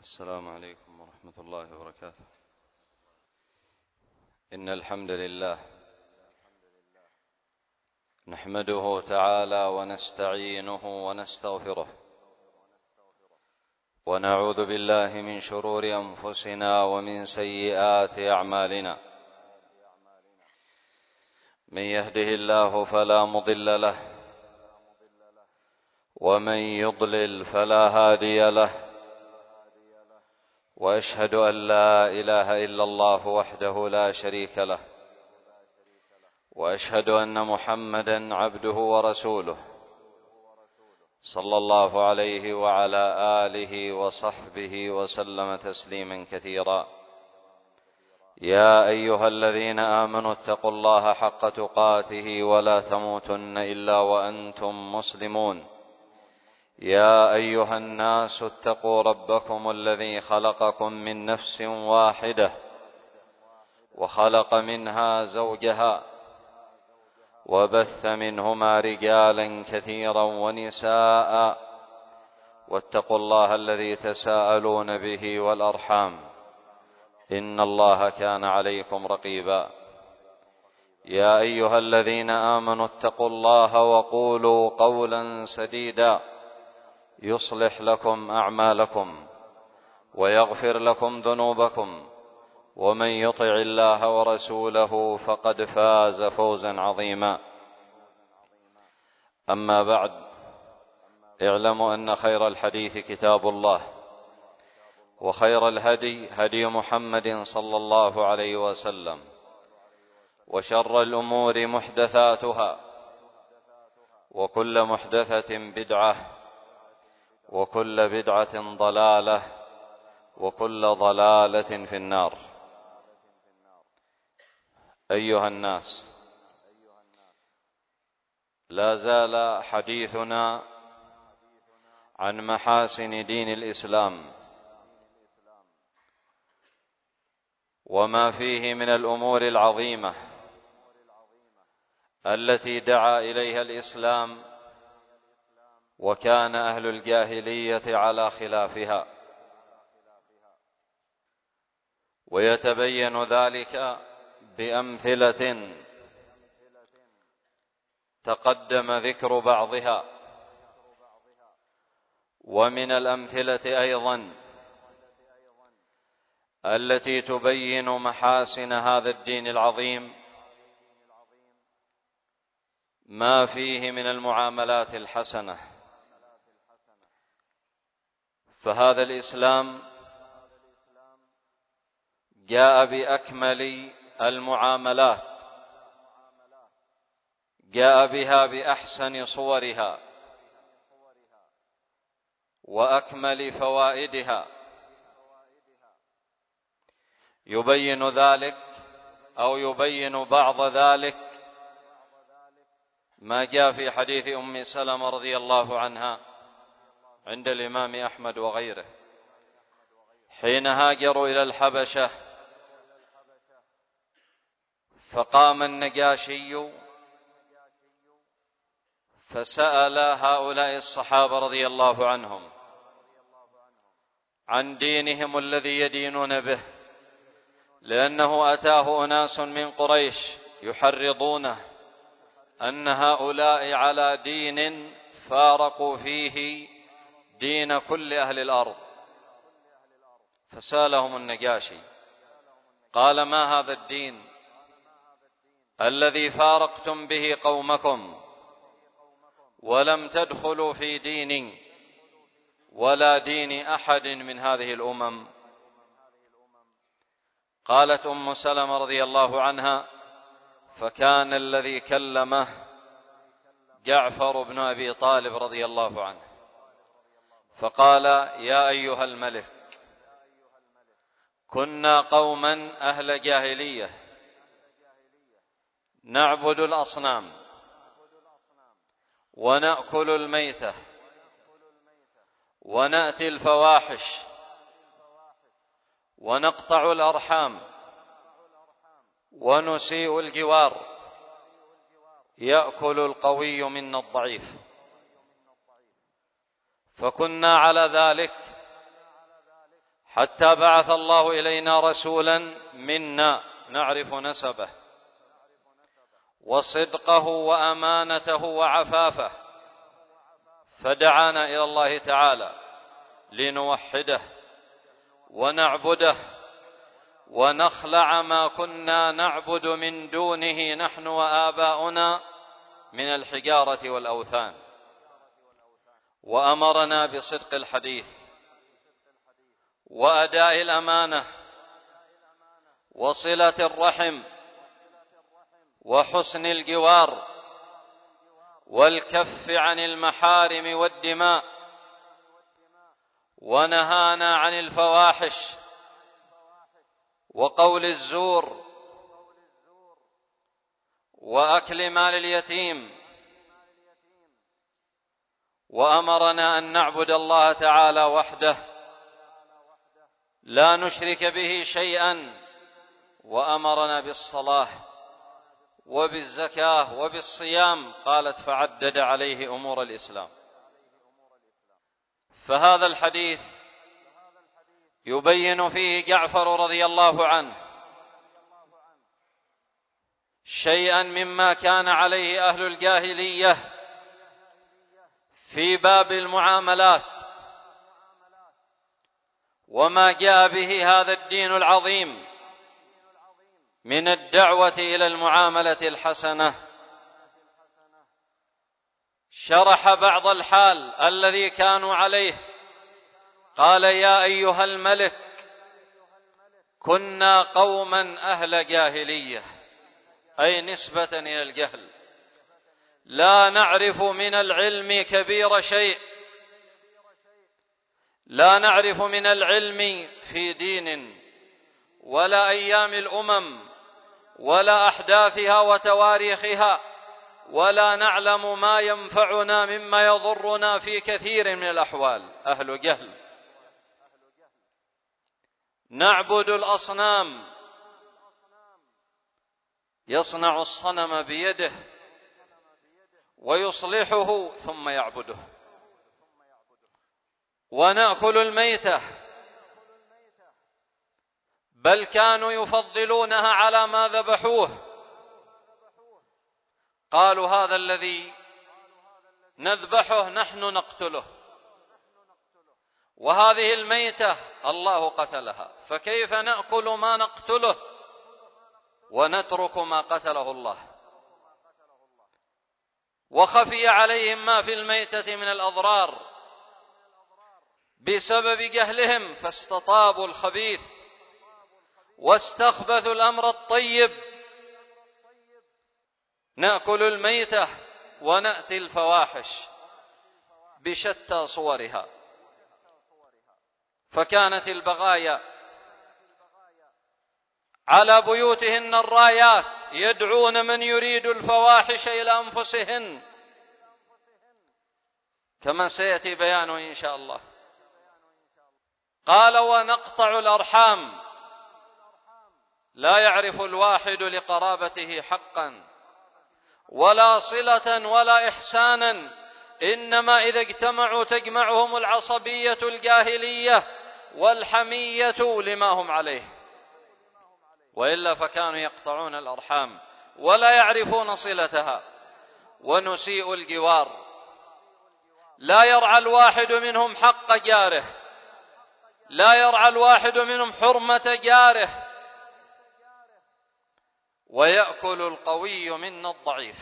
السلام عليكم ورحمة الله وبركاته. إن الحمد لله نحمده تعالى ونستعينه ونستغفره، ونعوذ بالله من شرور أنفسنا ومن سيئات أعمالنا. من يهده الله فلا مضل له، ومن يضلل فلا هادي له، وأشهد أن لا إله إلا الله وحده لا شريك له، وأشهد أن محمدا عبده ورسوله صلى الله عليه وعلى آله وصحبه وسلم تسليما كثيرا. يا أيها الذين آمنوا اتقوا الله حق تقاته ولا تموتن إلا وأنتم مسلمون. يا أيها الناس اتقوا ربكم الذي خلقكم من نفس واحدة، وخلق منها زوجها، وبث منهما رجالا كثيرا ونساء، واتقوا الله الذي تساءلون به والأرحام، إن الله كان عليكم رقيبا. يا أيها الذين آمنوا اتقوا الله وقولوا قولا سديدا يصلح لكم أعمالكم ويغفر لكم ذنوبكم، ومن يطع الله ورسوله فقد فاز فوزا عظيما. أما بعد، اعلموا أن خير الحديث كتاب الله، وخير الهدي هدي محمد صلى الله عليه وسلم، وشر الأمور محدثاتها، وكل محدثة بدعة، وكل بدعة ضلالة، وكل ضلالة في النار. أيها الناس، لا زال حديثنا عن محاسن دين الإسلام وما فيه من الأمور العظيمة التي دعا إليها الإسلام، وكان أهل الجاهلية على خلافها، ويتبين ذلك بأمثلة تقدم ذكر بعضها. ومن الأمثلة أيضا التي تبين محاسن هذا الدين العظيم ما فيه من المعاملات الحسنة. فهذا الإسلام جاء بأكمل المعاملات، جاء بها بأحسن صورها وأكمل فوائدها. يبين ذلك أو يبين بعض ذلك ما جاء في حديث أم سلمة رضي الله عنها عند الإمام أحمد وغيره، حين هاجروا إلى الحبشة، فقام النجاشي فسأل هؤلاء الصحابة رضي الله عنهم عن دينهم الذي يدينون به، لأنه أتاه أناس من قريش يحرضونه أن هؤلاء على دين فارقوا فيه دين كل أهل الأرض. فسألهم النجاشي قال: ما هذا الدين الذي فارقتم به قومكم ولم تدخلوا في دين ولا دين أحد من هذه الأمم؟ قالت أم سلمة رضي الله عنها: فكان الذي كلمه جعفر بن أبي طالب رضي الله عنه، فقال: يا أيها الملك، كنا قوما أهل جاهلية نعبد الأصنام ونأكل الميتة ونأتي الفواحش ونقطع الأرحام ونسيء الجوار، يأكل القوي منا الضعيف. فكنا على ذلك حتى بعث الله إلينا رسولا منا نعرف نسبه وصدقه وأمانته وعفافه، فدعانا إلى الله تعالى لنوحده ونعبده ونخلع ما كنا نعبد من دونه نحن وآباؤنا من الحجارة والأوثان، وأمرنا بصدق الحديث وأداء الأمانة وصلة الرحم وحسن الجوار والكف عن المحارم والدماء، ونهانا عن الفواحش وقول الزور وأكل مال اليتيم، وأمرنا أن نعبد الله تعالى وحده لا نشرك به شيئا، وأمرنا بالصلاة وبالزكاة وبالصيام، قالت فعدد عليه أمور الإسلام. فهذا الحديث يبين فيه جعفر رضي الله عنه شيئا مما كان عليه أهل الجاهلية في باب المعاملات، وما جاء به هذا الدين العظيم من الدعوة إلى المعاملة الحسنة. شرح بعض الحال الذي كانوا عليه، قال: يا أيها الملك كنا قوما أهل جاهلية، أي نسبة إلى الجهل، لا نعرف من العلم كبير شيء، لا نعرف من العلم في دين ولا أيام الأمم ولا أحداثها وتواريخها، ولا نعلم ما ينفعنا مما يضرنا في كثير من الأحوال، أهل جهل. نعبد الأصنام، يصنع الصنم بيده ويصلحه ثم يعبده. ونأكل الميتة، بل كانوا يفضلونها على ما ذبحوه، قالوا: هذا الذي نذبحه نحن نقتله، وهذه الميتة الله قتلها، فكيف نأكل ما نقتله ونترك ما قتله الله؟ وخفي عليهم ما في الميتة من الأضرار بسبب جهلهم، فاستطابوا الخبيث واستخبثوا الأمر الطيب. نأكل الميتة ونأتي الفواحش بشتى صورها. فكانت البغايا على بيوتهن الرايات يدعون من يريد الفواحش إلى أنفسهن، كما سيأتي بيانه إن شاء الله. قال: ونقطع الأرحام، لا يعرف الواحد لقرابته حقا ولا صلة ولا إحسانا، إنما إذا اجتمعوا تجمعهم العصبية الجاهلية والحمية لما هم عليه، وإلا فكانوا يقطعون الأرحام ولا يعرفون صلتها. ونسيء الجوار، لا يرعى الواحد منهم حق جاره، لا يرعى الواحد منهم حرمة جاره، ويأكل القوي منا الضعيف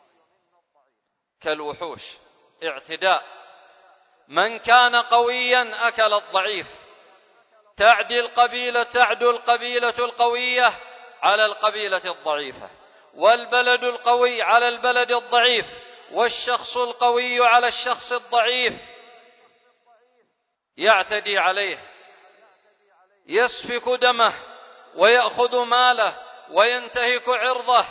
كالوحوش، اعتداء. من كان قويا أكل الضعيف، تعدو القبيلة القوية على القبيلة الضعيفة، والبلد القوي على البلد الضعيف، والشخص القوي على الشخص الضعيف، يعتدي عليه، يسفك دمه ويأخذ ماله وينتهك عرضه.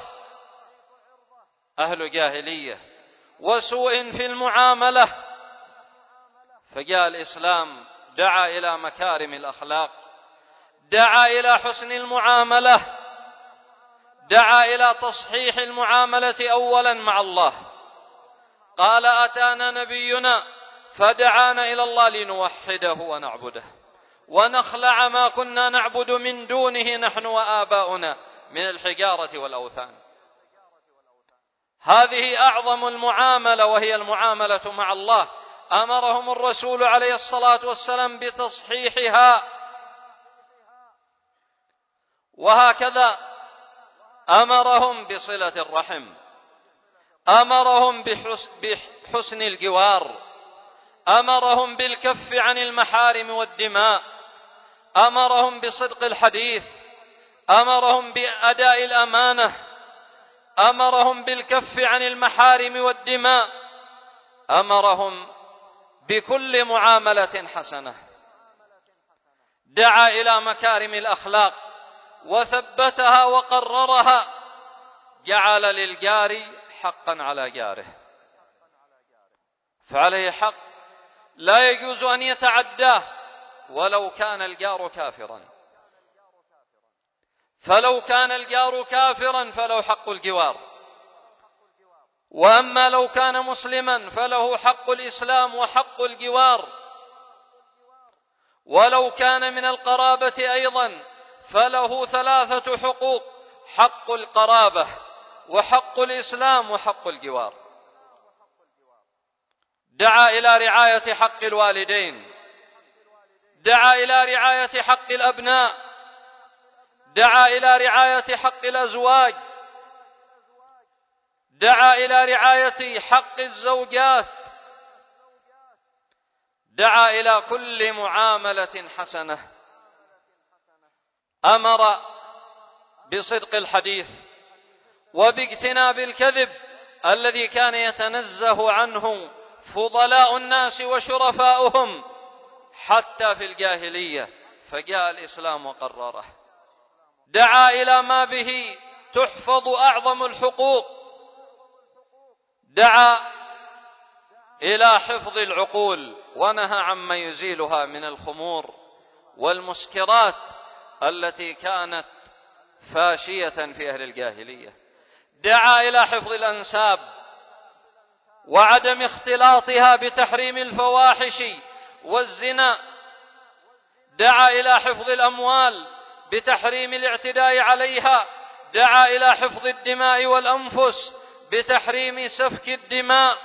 أهل جاهلية وسوء في المعاملة. فجاء الإسلام دعا إلى مكارم الأخلاق، دعا إلى حسن المعاملة، دعا إلى تصحيح المعاملة أولا مع الله. قال: أتانا نبينا فدعانا إلى الله لنوحده ونعبده ونخلع ما كنا نعبد من دونه نحن وآباؤنا من الحجارة والأوثان. هذه أعظم المعاملة، وهي المعاملة مع الله، أمرهم الرسول عليه الصلاة والسلام بتصحيحها. وهكذا أمرهم بصلة الرحم، أمرهم بحسن الجوار، أمرهم بالكف عن المحارم والدماء، أمرهم بصدق الحديث، أمرهم بأداء الأمانة، أمرهم بالكف عن المحارم والدماء، أمرهم بكل معاملة حسنة. دعا إلى مكارم الأخلاق وثبتها وقررها. جعل للجار حقا على جاره، فعليه حق لا يجوز أن يتعداه ولو كان الجار كافرا. فلو كان الجار كافرا فله حق الجوار، وأما لو كان مسلما فله حق الإسلام وحق الجوار. ولو كان من القرابة أيضا فله 3 حقوق: حق القرابة وحق الإسلام وحق الجوار. دعا إلى رعاية حق الوالدين، دعا إلى رعاية حق الأبناء، دعا إلى رعاية حق الأزواج، دعا إلى رعاية حق الزوجات، دعا إلى كل معاملة حسنة. أمر بصدق الحديث وباجتناب الكذب الذي كان يتنزه عنه فضلاء الناس وشرفاؤهم حتى في الجاهلية، فجاء الإسلام وقرره. دعا إلى ما به تحفظ أعظم الحقوق، دعا إلى حفظ العقول ونهى عما يزيلها من الخمور والمسكرات التي كانت فاشية في أهل الجاهلية. دعا إلى حفظ الأنساب وعدم اختلاطها بتحريم الفواحش والزنا. دعا إلى حفظ الأموال بتحريم الاعتداء عليها. دعا إلى حفظ الدماء والأنفس بتحريم سفك الدماء.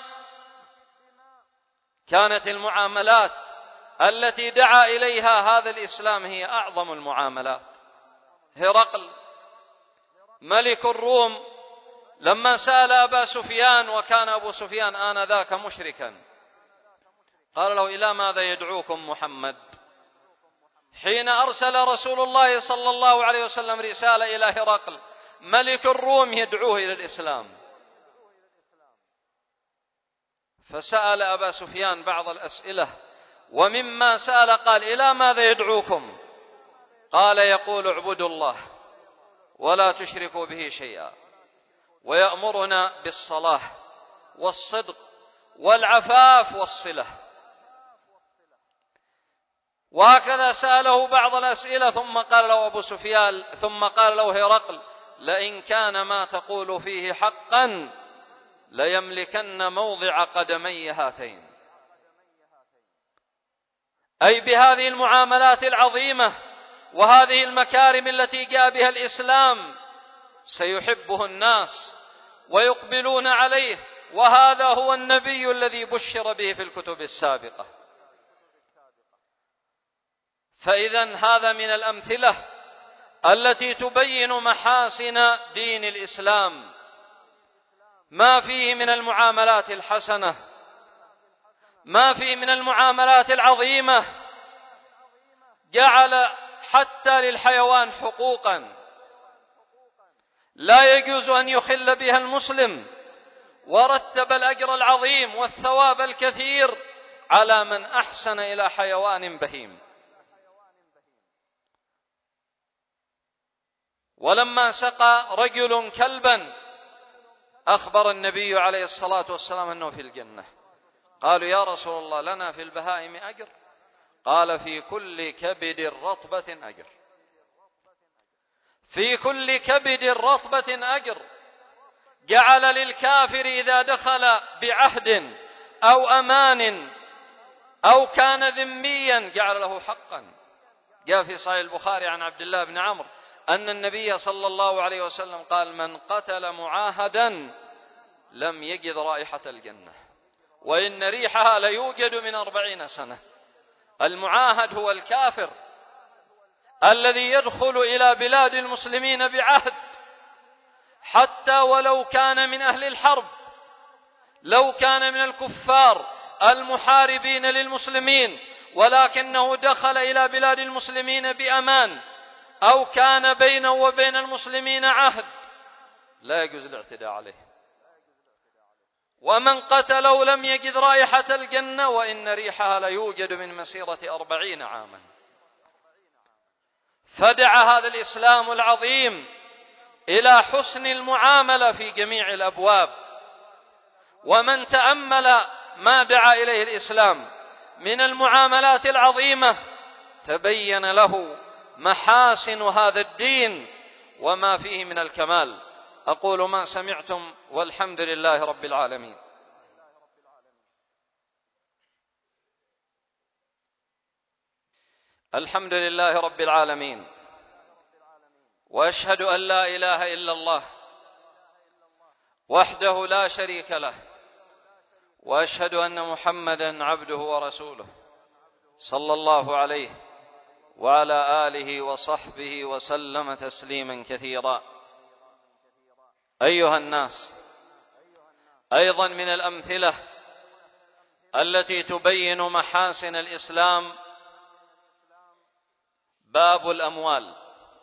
كانت المعاملات التي دعا إليها هذا الإسلام هي أعظم المعاملات. هرقل ملك الروم لما سأل أبا سفيان، وكان أبو سفيان آنذاك مشركا، قال له: إلى ماذا يدعوكم محمد؟ حين أرسل رسول الله صلى الله عليه وسلم رسالة إلى هرقل ملك الروم يدعوه إلى الإسلام، فسأل أبا سفيان بعض الأسئلة، ومما سأل قال: إلى ماذا يدعوكم؟ قال: يقول: اعبدوا الله ولا تشركوا به شيئا، ويأمرنا بالصلاة والصدق والعفاف والصلة. وهكذا سأله بعض الأسئلة، ثم قال له هرقل: لئن كان ما تقول فيه حقا ليملكن موضع قدمي هاتين. أي بهذه المعاملات العظيمة وهذه المكارم التي جاء بها الإسلام سيحبه الناس ويقبلون عليه، وهذا هو النبي الذي بشر به في الكتب السابقة. فإذا هذا من الأمثلة التي تبين محاسن دين الإسلام، ما فيه من المعاملات الحسنة، ما فيه من المعاملات العظيمة. جعل حتى للحيوان حقوقا لا يجوز أن يخل بها المسلم، ورتب الأجر العظيم والثواب الكثير على من أحسن إلى حيوان بهيم. ولما سقى رجل كلبا أخبر النبي عليه الصلاة والسلام أنه في الجنة. قالوا: يا رسول الله لنا في البهائم أجر؟ قال: في كل كبد رطبة أجر، في كل كبد رطبة أجر. جعل للكافر إذا دخل بعهد أو أمان أو كان ذميا جعل له حقا، جاء في صحيح البخاري عن عبد الله بن عمرو أن النبي صلى الله عليه وسلم قال: من قتل معاهدا لم يجد رائحة الجنة وإن ريحها ليوجد من 40 سنة. المعاهد هو الكافر الذي يدخل إلى بلاد المسلمين بعهد، حتى ولو كان من أهل الحرب، لو كان من الكفار المحاربين للمسلمين، ولكنه دخل إلى بلاد المسلمين بأمان، أو كان بينه وبين المسلمين عهد، لا يجوز الاعتداء عليه. ومن قتله لم يجد رائحة الجنة وإن ريحها ليوجد من مسيرة 40 عاما. فدعا هذا الإسلام العظيم إلى حسن المعاملة في جميع الأبواب. ومن تأمل ما دعا إليه الإسلام من المعاملات العظيمة تبين له محاسن هذا الدين وما فيه من الكمال. أقول ما سمعتم والحمد لله رب العالمين. الحمد لله رب العالمين، وأشهد أن لا إله إلا الله وحده لا شريك له، وأشهد أن محمدا عبده ورسوله صلى الله عليه وعلى آله وصحبه وسلم تسليما كثيرا. أيها الناس، أيضا من الأمثلة التي تبين محاسن الإسلام باب الأموال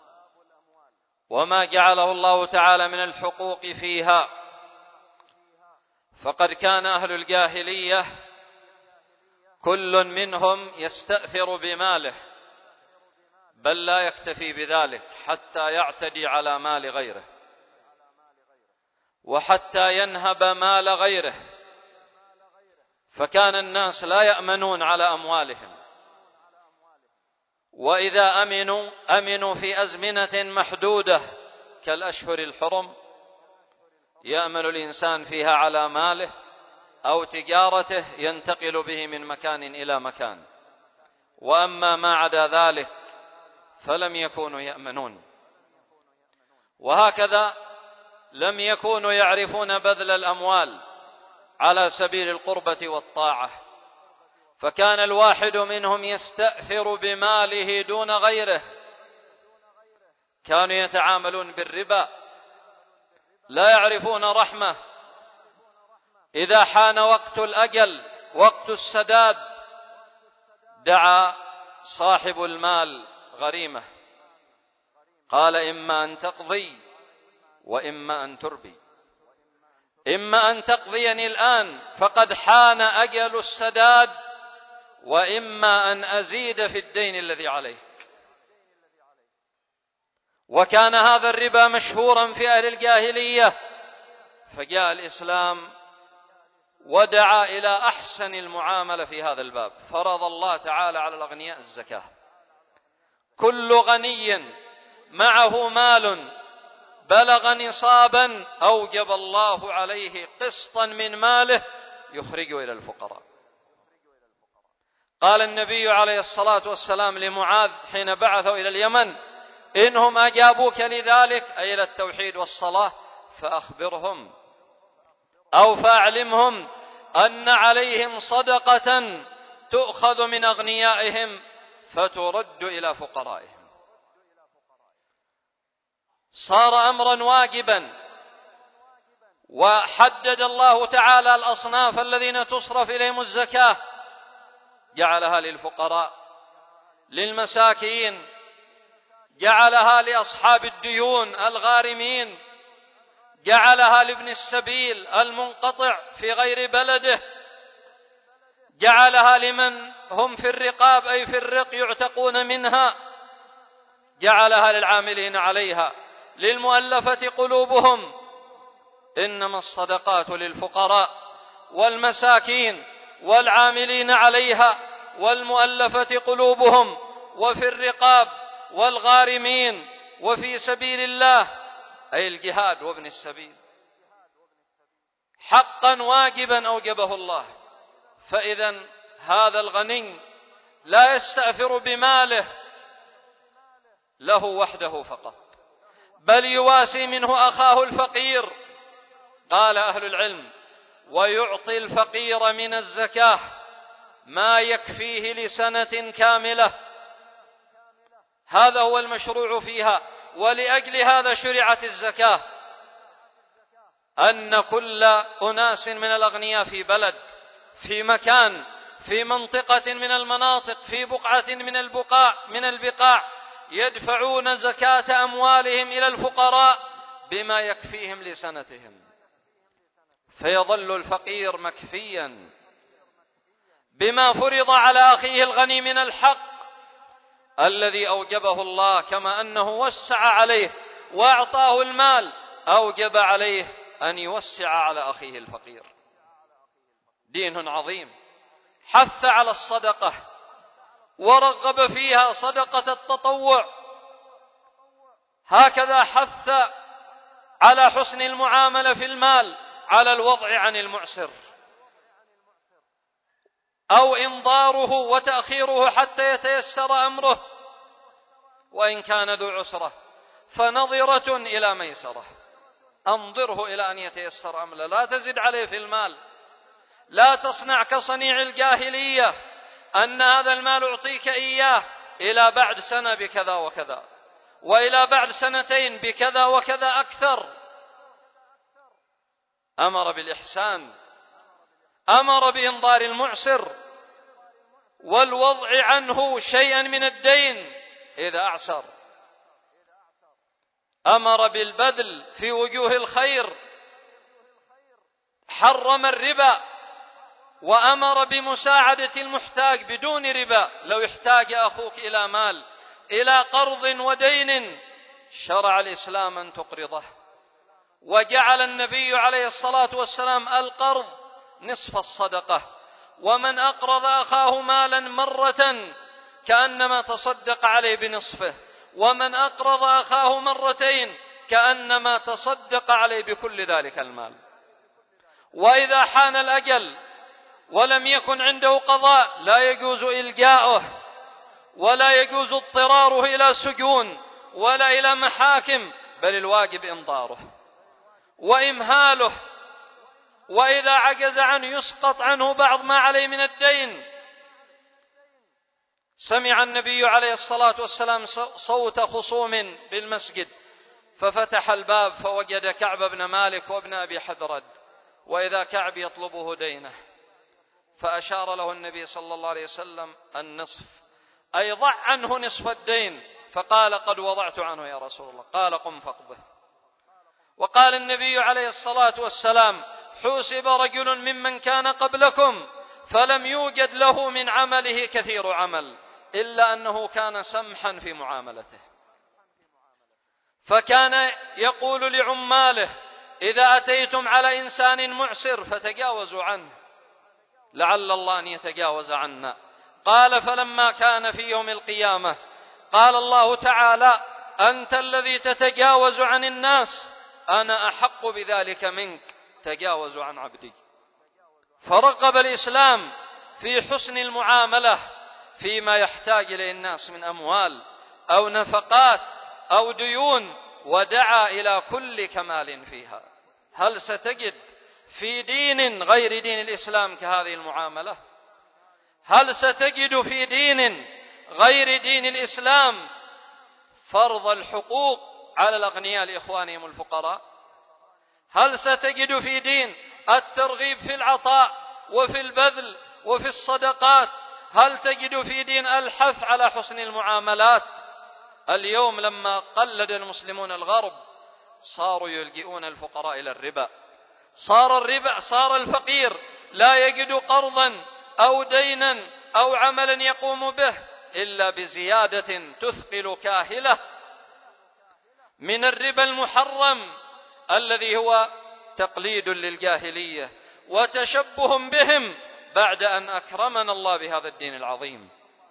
وما جعله الله تعالى من الحقوق فيها. فقد كان أهل الجاهلية كل منهم يستأثر بماله، بل لا يكتفي بذلك حتى يعتدي على مال غيره، وحتى ينهب مال غيره. فكان الناس لا يأمنون على أموالهم، وإذا أمنوا في أزمنة محدودة كالأشهر الحرم يأمن الإنسان فيها على ماله أو تجارته ينتقل به من مكان إلى مكان. وأما ما عدا ذلك فلم يكونوا يأمنون. وهكذا لم يكونوا يعرفون بذل الأموال على سبيل القربة والطاعة، فكان الواحد منهم يستأثر بماله دون غيره. كانوا يتعاملون بالربا، لا يعرفون رحمة. إذا حان وقت الأجل، وقت السداد، دعا صاحب المال غريمة، قال: إما أن تقضي وإما أن تربي، إما أن تقضيني الآن فقد حان أجل السداد، وإما أن أزيد في الدين الذي عليك. وكان هذا الربا مشهورا في أهل الجاهلية، فجاء الإسلام ودعا إلى أحسن المعاملة في هذا الباب. فرض الله تعالى على الأغنياء الزكاة. كل غني معه مال بلغ نصابا أوجب الله عليه قسطا من ماله يخرجه إلى الفقراء. قال النبي عليه الصلاة والسلام لمعاذ حين بعثه إلى اليمن: إنهم أجابوك لذلك، أي إلى التوحيد والصلاة، فأخبرهم أو فأعلمهم أن عليهم صدقة تؤخذ من أغنيائهم فترد إلى فقرائهم. صار أمرا واجبا، وحدد الله تعالى الأصناف الذين تصرف إليهم الزكاة، جعلها للفقراء، للمساكين، جعلها لأصحاب الديون الغارمين، جعلها لابن السبيل المنقطع في غير بلده، جعلها لمن هم في الرقاب أي في الرق يعتقون منها، جعلها للعاملين عليها، للمؤلفة قلوبهم. إنما الصدقات للفقراء والمساكين والعاملين عليها والمؤلفة قلوبهم وفي الرقاب والغارمين وفي سبيل الله، أي الجهاد وابن السبيل، حقا واجبا أوجبه الله. فإذا هذا الغني لا يستأثر بماله له وحده فقط، بل يواسي منه أخاه الفقير. قال أهل العلم: ويعطي الفقير من الزكاة ما يكفيه لسنة كاملة. هذا هو المشروع فيها، ولأجل هذا شرعت الزكاة، أن كل أناس من الأغنياء في بلد، في مكان، في منطقة من المناطق، في بقعة من البقاع يدفعون زكاة أموالهم إلى الفقراء بما يكفيهم لسنتهم، فيظل الفقير مكفيا بما فرض على أخيه الغني من الحق الذي أوجبه الله، كما أنه وسع عليه وأعطاه المال أوجب عليه أن يوسع على أخيه الفقير. دين عظيم، حث على الصدقة ورغب فيها، صدقة التطوع. هكذا حث على حسن المعاملة في المال، على الوضع عن المعسر أو إنظاره وتأخيره حتى يتيسر أمره، وإن كان ذو عسرة فنظرة إلى ميسرة، أنظره إلى أن يتيسر أمره، لا تزد عليه في المال، لا تصنع كصنيع الجاهلية أن هذا المال أعطيك إياه إلى بعد سنة بكذا وكذا، وإلى بعد سنتين بكذا وكذا أكثر. أمر بالإحسان، أمر بإنظار المعسر والوضع عنه شيئا من الدين إذا أعسر، أمر بالبذل في وجوه الخير، حرم الربا، وأمر بمساعدة المحتاج بدون ربا. لو احتاج أخوك إلى مال، إلى قرض ودين، شرع الإسلام أن تقرضه، وجعل النبي عليه الصلاة والسلام القرض نصف الصدقة، ومن أقرض أخاه مالا مرة كأنما تصدق عليه بنصفه، ومن أقرض أخاه مرتين كأنما تصدق عليه بكل ذلك المال. وإذا حان الأجل ولم يكن عنده قضاء لا يجوز إلجاؤه، ولا يجوز اضطراره إلى سجون ولا إلى محاكم، بل الواجب إنظاره وإمهاله، وإذا عجز عنه يسقط عنه بعض ما عليه من الدين. سمع النبي عليه الصلاة والسلام صوت خصوم بالمسجد، ففتح الباب فوجد كعب بن مالك وابن أبي حذرد، وإذا كعب يطلبه دينه، فأشار له النبي صلى الله عليه وسلم النصف، أي ضع عنه نصف الدين، فقال: قد وضعت عنه يا رسول الله. قال: قم فاقضه. وقال النبي عليه الصلاة والسلام: حوسب رجل ممن كان قبلكم فلم يوجد له من عمله كثير عمل إلا أنه كان سمحا في معاملته، فكان يقول لعماله: إذا أتيتم على إنسان معسر فتجاوزوا عنه لعل الله أن يتجاوز عنا. قال: فلما كان في يوم القيامة قال الله تعالى: أنت الذي تتجاوز عن الناس، أنا أحق بذلك منك، تجاوز عن عبدي. فرغب الإسلام في حسن المعاملة فيما يحتاج إليه الناس من أموال أو نفقات أو ديون، ودعا إلى كل كمال فيها. هل ستجد في دين غير دين الإسلام كهذه المعاملة؟ هل ستجد في دين غير دين الإسلام فرض الحقوق على الأغنياء لإخوانهم الفقراء؟ هل ستجد في دين الترغيب في العطاء وفي البذل وفي الصدقات؟ هل تجد في دين الحث على حسن المعاملات؟ اليوم لما قلد المسلمون الغرب صاروا يلجئون الفقراء إلى الربا، صار الفقير لا يجد قرضا أو دينا أو عملا يقوم به إلا بزيادة تثقل كاهلة من الربا المحرم الذي هو تقليد للجاهلية وتشبه بهم بعد أن أكرمنا الله بهذا الدين العظيم.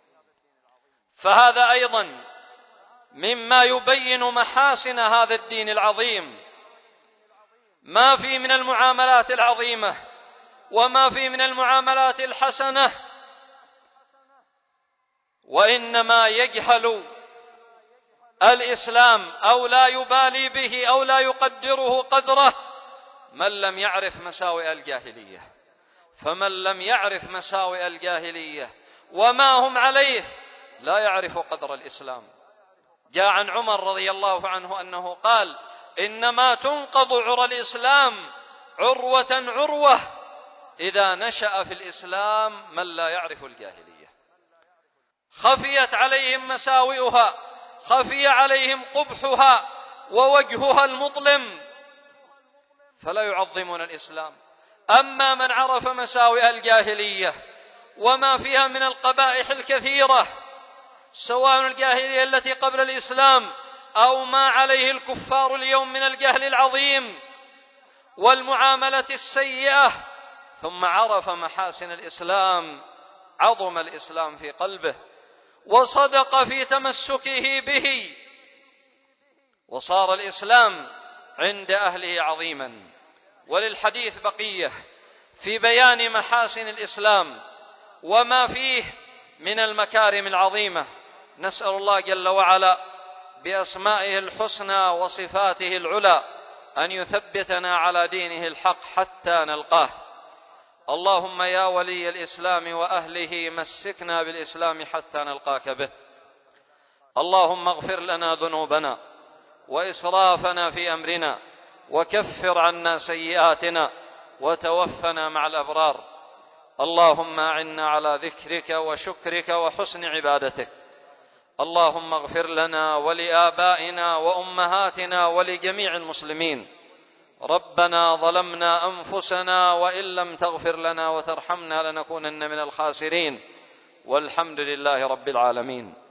فهذا أيضا مما يبين محاسن هذا الدين العظيم، ما في من المعاملات العظيمة وما في من المعاملات الحسنة، وإنما يجهل الإسلام أو لا يبالي به أو لا يقدره قدره من لم يعرف مساوئ الجاهلية. فمن لم يعرف مساوئ الجاهلية وما هم عليه لا يعرف قدر الإسلام. جاء عن عمر رضي الله عنه أنه قال: إنما تنقض عرى الإسلام عروة عروة إذا نشأ في الإسلام من لا يعرف الجاهلية، خفيت عليهم مساوئها، خفي عليهم قبحها ووجهها المظلم، فلا يعظمون الإسلام. أما من عرف مساوئ الجاهلية وما فيها من القبائح الكثيرة، سواء الجاهلية التي قبل الإسلام أو ما عليه الكفار اليوم من الجهل العظيم والمعاملة السيئة، ثم عرف محاسن الإسلام، عظم الإسلام في قلبه وصدق في تمسكه به، وصار الإسلام عند أهله عظيما. وللحديث بقية في بيان محاسن الإسلام وما فيه من المكارم العظيمة. نسأل الله جل وعلا بأسمائه الحسنى وصفاته العلى أن يثبتنا على دينه الحق حتى نلقاه. اللهم يا ولي الإسلام وأهله مسكنا بالإسلام حتى نلقاك به. اللهم اغفر لنا ذنوبنا وإسرافنا في أمرنا وكفر عنا سيئاتنا وتوفنا مع الأبرار. اللهم أعنا على ذكرك وشكرك وحسن عبادتك. اللهم اغفر لنا ولآبائنا وأمهاتنا ولجميع المسلمين. ربنا ظلمنا أنفسنا وإن لم تغفر لنا وترحمنا لنكونن من الخاسرين، والحمد لله رب العالمين.